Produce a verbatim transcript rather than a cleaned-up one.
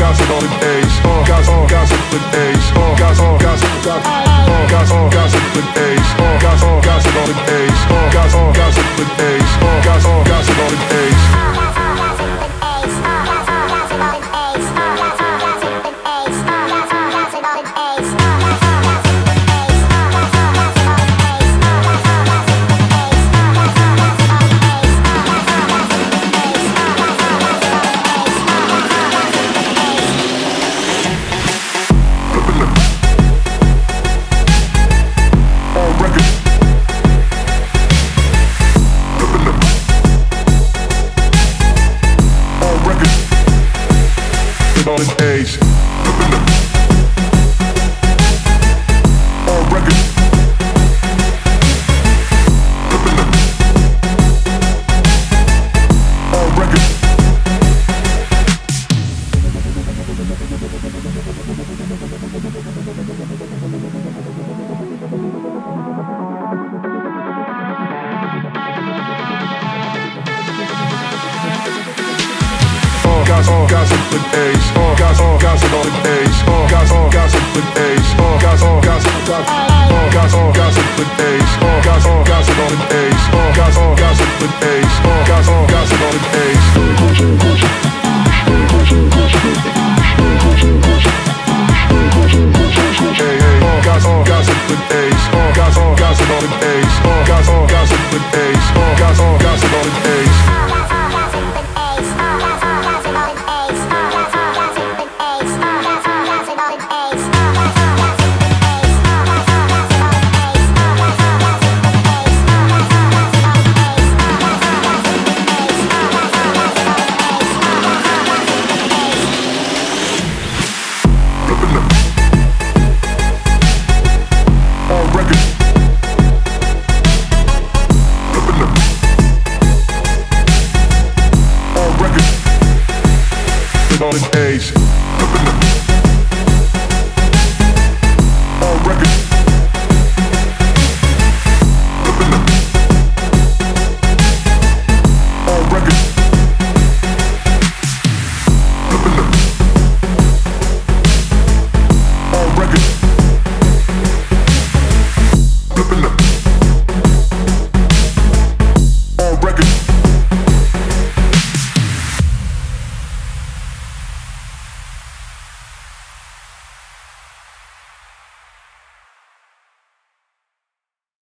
gossip on the ace. All gossip, all gossip with ace. All gossip, all gossip, all gossip, all gossip with ace. All gossip, all gossip on the ace. All gossip, all gossip with ace. All gossip, all gossip on the ace. On an ace. On record. On record. All gossip with ace. All gossip, all gossip on the ace. All gossip, all gossip with ace. All gossip, all gossip, all gossip, all gossip with ace. All gossip, all gossip on the ace. All gossip, all gossip with ace. All gossip, all gossip on the ace. Hey, hey, all gossip, all gossip with ace. All gossip, all gossip on the ace. All gossip, all